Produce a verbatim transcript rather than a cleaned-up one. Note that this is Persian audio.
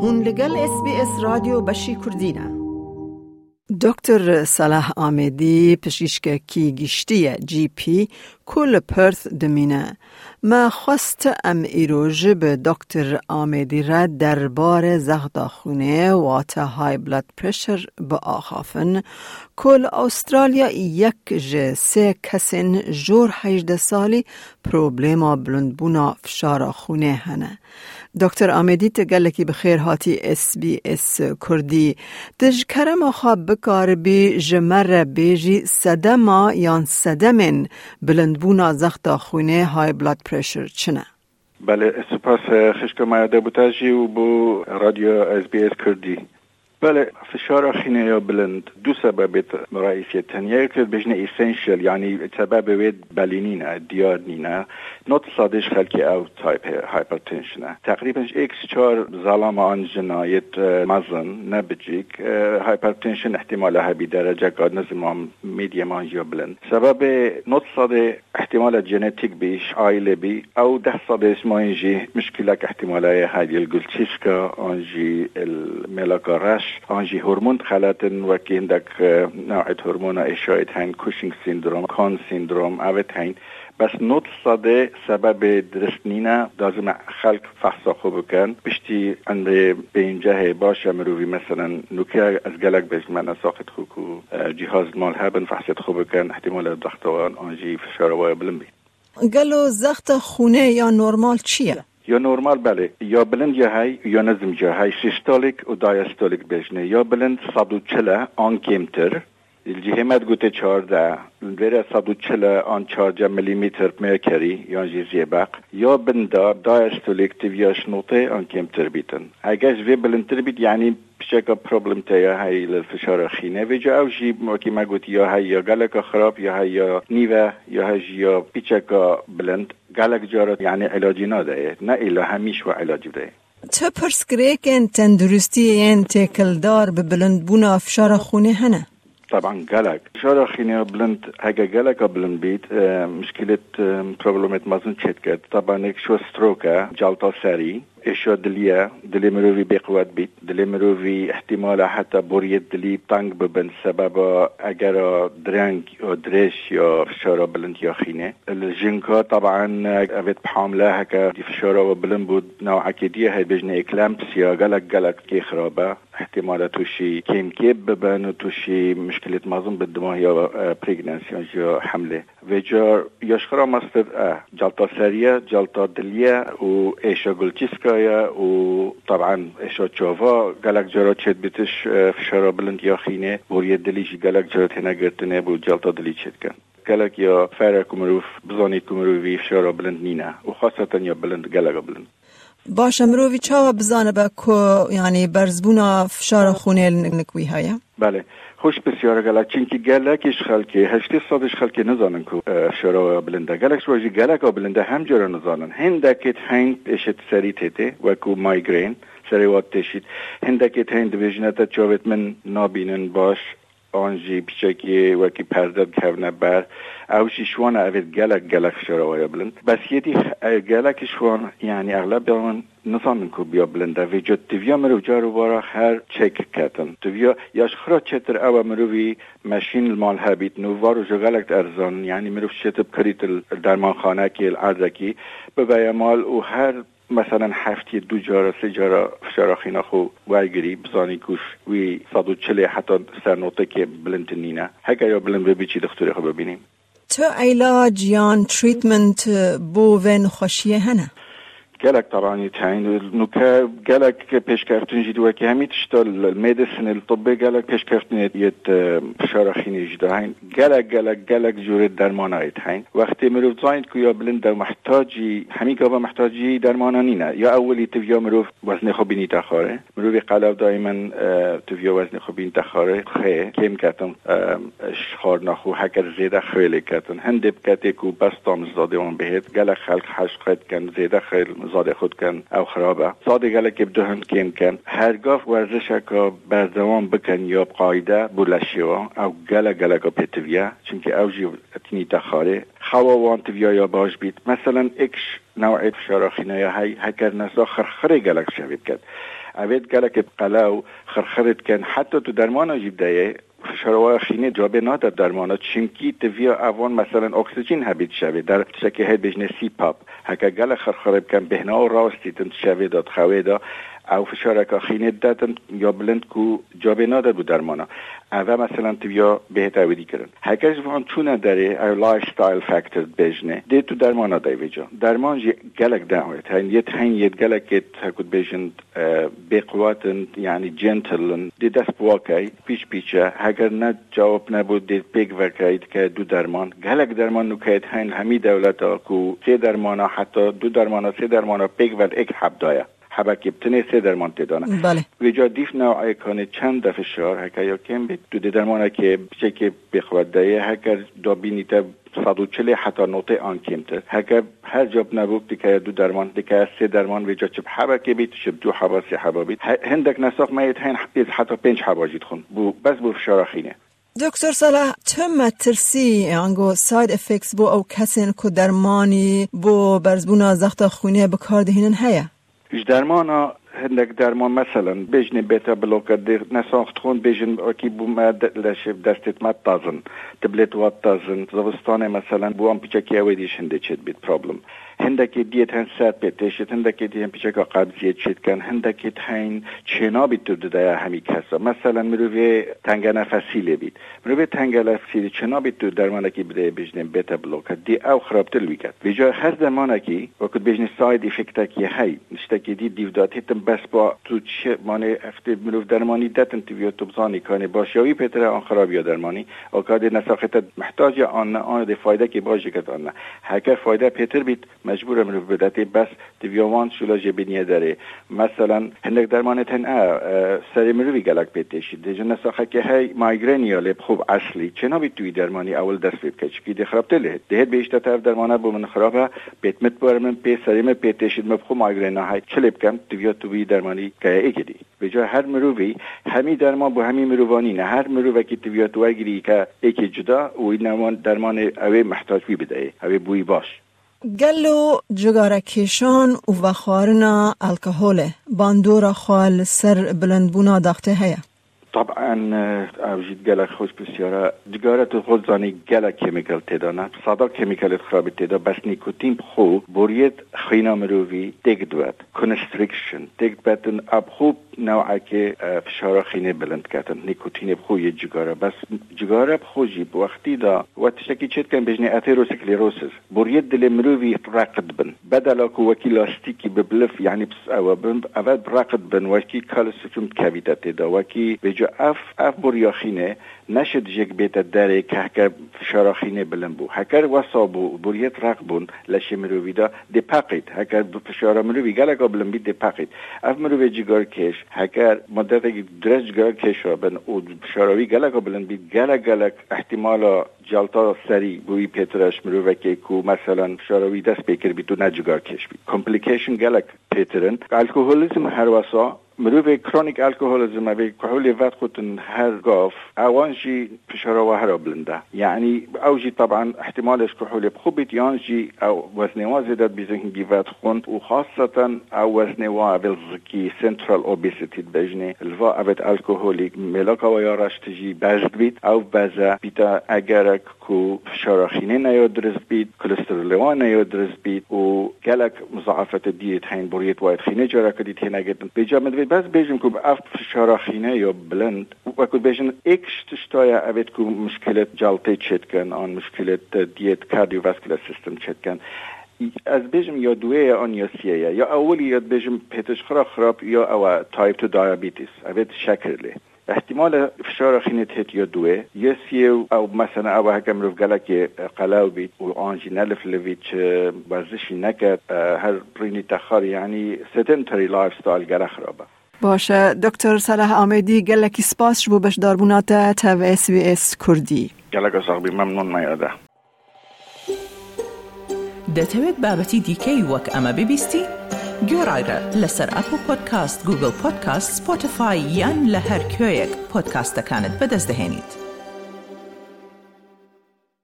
هون لگل اس بی اس رادیو بشی کردینه. دکتر صلاح آمدی پزشک کی گشتی جی پی کل پرث دمینه. ما خواست ام ایروژ به دکتر آمدی را درباره زغداخونه و تا های بلاد پرشر با آخافن. کل استرالیا یک ج سه کسین جور هجده سالی پروبلما بلندبونا فشار خونه هنه. دکتر آمدی تگلکی بخیر هاتی اس بی اس کردی. دج کرم خواب بکار بی جمر بیجی صدما یان صدمن بلندبونا زغداخونه های بلاد پرشر چنه؟ بله سپاس خشکم آیاده بوتاجی و بو رادیو اس بی اس کردی. بله فشار خینه یا بلند دو سبب رئیسی تنیه که بجنه ایسنشل یعنی سبب وید بلینینه دیار نینه نوت صادش خلکی او تایپ هایپرتنشنه تقریبا ایکس چار ظلام آن جنایت مزن نبجیک هایپرتنشن احتمالها بی درجه قد نزمام میدیم آنجا بلند سبب نوت صاده احتمال جنتیک بیش عائله بی او ده صاده اسمه انجی مشکلك احتمالها هاي الجلتشيسكا انجي الميلاكاراش آنجی هورمون خلاتن وکی هندک نوعیت هورمون اشاید هین کوشینگ سیندروم کان سیندروم اوت هین بس نوت صده سبب درست نینا لازم خلق فحصا خوب کن بشتی انده به اینجا باشه مروی مثلا نوکی از گلک بجمن ساخت خوکو جهاز مال هبن فحصت خوب کن احتمال ضغطوان آنجی فشاروای بلند بید. گلو زغط خونه یا نورمال چیه؟ یا نورمال بله یا بلند یا های یا نظم جا های سیستولیک و دایستولیک بجنه یا بلند صد و چله آن کمتر الجهمت گوته چارده وره صد و چله آن چارده میلیمتر مرکری یا زیبق یا بندا دایستولیک تیویاش نوته آن کمتر بیتن اگه وی بلندتر بیت یعنی بشکل پروبلم تیا های الفشار خینه و جا او جی موکی ما گوتی یا های یا گلک خراب یا های یا نیوه یا های یا پیچکا بلند گلک جارت یعنی علاجی ناده نه ایلا همیش و علاجی ده تو پرسکریکن تندرستی این تکلدار به بلند بونا فشار خونه هنه؟ طبعا گلک فشار خینه بلند اگه گلک بلند بید مشکلت پروبلمت مازن چت کرد طبعا یک شو ستروکه جلطه سری اشو دلیه دلی مروی بقوت بید دلی مروی احتمال حتی بوریت دلی تنگ ببن سبب اگر درنگ یا درش یا فشار بلند یا خینه الجنکا طبعا اوید بحامله هکا دی فشار و بلند بود نوع اکیدیه های بجنه اکلمپس یا گلک گلک کی خرابه احتمال توشی کم کیب ببن و توشی مشکلت مازن بالدماغ یا پریگنانسیون یا حمله و جار یاشخرا مستد جلطه سریه جلطه دلیه و ایشا گلچیسکا و طبعا اشا چاوا گلک جرات چد بیتش فشار بلند یا خینه بوریت دلیشی گلک جرات هنه گرتنه بود جلطه دلی چد کن گلک یا فره کمروف بزانید کمروفی فشار بلند نینه و خاصتا یا بلند گلک بلند باشه مروفی چاوا بزانه با که یعنی برزبونا فشار خونه نکوی های؟ بله خوش بسیار گلک چینکی گلکش خلکی هشتی صدش خلکی نزانن که فشار بلنده گلک شواجی گلک بلنده هم جرا نزانن هندکت هند اشت سری تیته وکو مایگرین سری وات تشید هندکت هند دویجنتا چاوت من نابینن باش آنجی پیچکی وکی پردد کهونه بر اوشی شوان اوید گلک گلک فشار بلند بس یدی گلک شوان یعنی اغلب بیان نزانن که بیا بلنده ویجد تویا مرو جارو بارا هر چک کتن تویا یاش خرا چتر او مروی ماشین المال هبیت نو وارو جغلک ارزان یعنی مرو شتب کریت درمان خانه که الارزکی ببای مال و هر مثلا هفتی دو جارا سه جارا فشار خینا خو وایگری بزانی کوش وی صد و چله حتی سر نوته که بلند نینه هکر یا بلند ببی چی دکتری خو ببینیم تو علاج یان تریتمنت بو ون خوشیه هنه؟ گلک طبعا تعین نوکه گلک پیشکفتن جدوه که همی تشتال المدیسن الطبی گلک پیشکفتن یت فشار خینی جداهین گلک گلک گلک جور درمانای تعین وقتی مروف زایند که یا بلند محتاجی همی که با محتاجی درمانا نینه یا اولی تویا مروف وزن خوبینی تخاره مروف قلب دائما تویا وزن خوبینی تخاره خیه کم کتن شخار نخو هکر زیده خیلی کتن هندب کتی که بستام زاده اون بهت گلک خلق حشقت کن زیده خیل زاده خود کن او خرابه زاده گلک بدهن کم کن هرگاه ورزش که بردوام بکن یا بقایده بولشیوان او گلک گلک پیتویا چونکه او جی اتنی تخاره خوا وان تویا یا باش بید مثلا اکش نوعیت فشار خینه های هکر نسا خرخره گلک شوید کد اوید گلک قلاو خرخرت کن حتی تو درمان جیبدایه فشارهای خینه جابه نادر درمانات چمکی تویا اوان مثلا اکسیژن هبید شوه در شکل هید بجنه سی پاپ هکا گل خرخرب کن بهنا و راستی تن شوه داد خواه دا او فشارک خینه دادن یا بلند کو جابه نادر بود درمانا او مثلا تویا بهت اویدی کرن هکاش وان چونه داره او لایف ستایل فاکتور بجنه دی تو درمانا دای وجا درمان جی گلک دعوت هین یه تین یه گلک تاکد بجند بقواتن یعنی جنتلن دی دست بواکی پیچ پیچه اگر نه جواب نبود دی پیگ وکاید که دو درمان گلک درمان نکاید هین همی دولتا کو سه درمانا حتی دو درمانا سه درمانا پیگ ول ایک حب دایا حبا که بتنه سه درمان تدانه بله ویجا دیف نوعی کنه چند دفع شار هکا یا کم بید دو درمانه که بچه که بخواد دایه هکا دا بینیتا صد و چلی حتی نوته آن کمتر هکا هر جاب نبود دیگه دو درمان دیگه سه درمان ویجا چب حبا که بید چب دو حبا سه حبا بید هندک نساق مایت هین حتی پنج حبا جید خون بو بس بو فشارخینه. دکتر صلاح تم ترسی انگو ساید افکتس بو او کسین که درمانی بو برزبونا زخت خونه بکار دهینن هیا؟ ایش درمانا هندک درمان مثلا بجنه بیتا بلوکر دیر نساخت خون بجن اکی بو ما لشف دستت ما تازن تبلت وات تازن زوستانه مثلا بو هم پیچه که اویدیش هنده چید بید پرابلم هندکی دیت هن سات پیتشت هندکی دیت هن پیچه که قبضیت چید کن هندکی هن چنا بید تو دایا همی کسا مثلا مروی تنگ نفسی لی بید مروی تنگ نفسی چنا بید تو درمانه که بده بجنه بیتا بلوکر دی او خرابتر ویکد ویجا هر درمانه که وقت بجنه ساید افکتا که هی نشتکی دی دیودات هیتم بس با تو چه مانه افته مروف درمانی دتن تیویا تبزانی کنه باشیاوی پتره آن خرابی درمانی اوکاد نساخت محتاج آن آن ده فایده که باشه کد آن هکر فایده پتر بیت مجبور مروف بدته بس تیویوان شولا جبینیه داره مثلا هندک درمان تن ا سری مروفی گلک پتشید ده نساخه که هی مایگرینیا لب خوب اصلی چنا بیت توی درمانی اول دست بیت که چکی ده خرابته له ده بیشتر طرف درمانه بو من خرابه بیت مت برمن پی سری م پتشید مخو مایگرینا های چلب کم تیویا توی درمانی که ایگی به جای هر مروی همی درمان با همی مروانی نه هر مروی که تیویا تو اگری که یکی جدا و این درمان اوی محتاج بی بده اوی بوی باش گلو جگارکیشان و وخارنا الکهول باندورا خال سر بلندبونا داخته هیا طبعا اوجید گلک خوش بسیاره جگارت خود زانی گلک کمیکل تدانه صدا کمیکل خرابی تدا بس نیکوتین خو بورید خینا مروی دیگ دوید کنستریکشن دیگ بتن اب خوب نوعی که فشار خینه بلند کردن نیکوتین بخو یه جگاره بس جگاره بخو جیب وقتی دا وقتی چید کن بجنه اتروسکلیروسیس بورید دل مروی رقد بن بدلا کو وکی لاستیکی ببلف یعنی بس او بن اول رقد بن وکی کالسیوم کویده تدا وکی اف اف بوریاخینه نشد جک بیت داره که که فشارخینه بلند بو هکر وصابو بوریت رقبون لشه مرویدا دی پاقید هکر فشار مروی گلک بلند بید دی پاقید اف مروی جگار کش هکر مدت درس جگار کش را بن او فشاروی گلک بلند بید گلک گلک احتمالا جلتا سری بوی پیترش مروی که کو مثلا فشاروی دست بکر بید و نجگار کش بید کمپلیکیشن گلک پیترن الکوهولیزم هر واسا مروی کرونیک الکوهولیزم اوی کحولی وقت خودن هر گاف اوانجی فشار و هر بلنده یعنی اوجی طبعا احتمالش کحولی خوبیت یانجی او وزنوا زیادت بیزنگی وقت خوند و خاصتا او وزنوا بالزکی سنترال اوبیسیتی بجنه الوا اوید الکوهولیک ملاکا و یارش تجی بزد بید او بزا بیتا اگرک کو فشار خینه نیاد درست بید کلسترولوان نیاد درست بید و گلک مضاعفت دیت هین بوریت واید خینه جارا کدید هین اگرد بجا مدوید بس بیشم که اف فشار خینه یا بلند و که بیشن ایکش تشتایا اوید که مشکلت جلطه چید کن آن مشکلت دیت کاردیوواسکولار سیستم چید کن از بیشم یا دویه آن یا سیه یا اولی یاد بیشم پیتش خراب خراب یا او تایپ تو دیابیتیس اوید شکرلی احتمال فشار خینه تهت یا دوه یا سیه او مثلا او هکم رو گلک قلاو بید و آنجی نلف لوید چه ورزشی نکد هر رینی تخار یعنی sedentary lifestyle گره خرابه باشه دکتر صلاح آمدی گلکی سپاس شبو بش داربونات تا و اس بی اس کردی گلک صاحبی ممنون میاده دەتەوێت بابەتی دیکەی وەک ئەمە ببیستی؟ گۆڕایرە لەسەر ئەپل پۆدکاست، گوگل پۆدکاست، سپۆتیفای یان لە هەر کوێیەک پۆدکاستەکانت بەدەست دەهێنیت.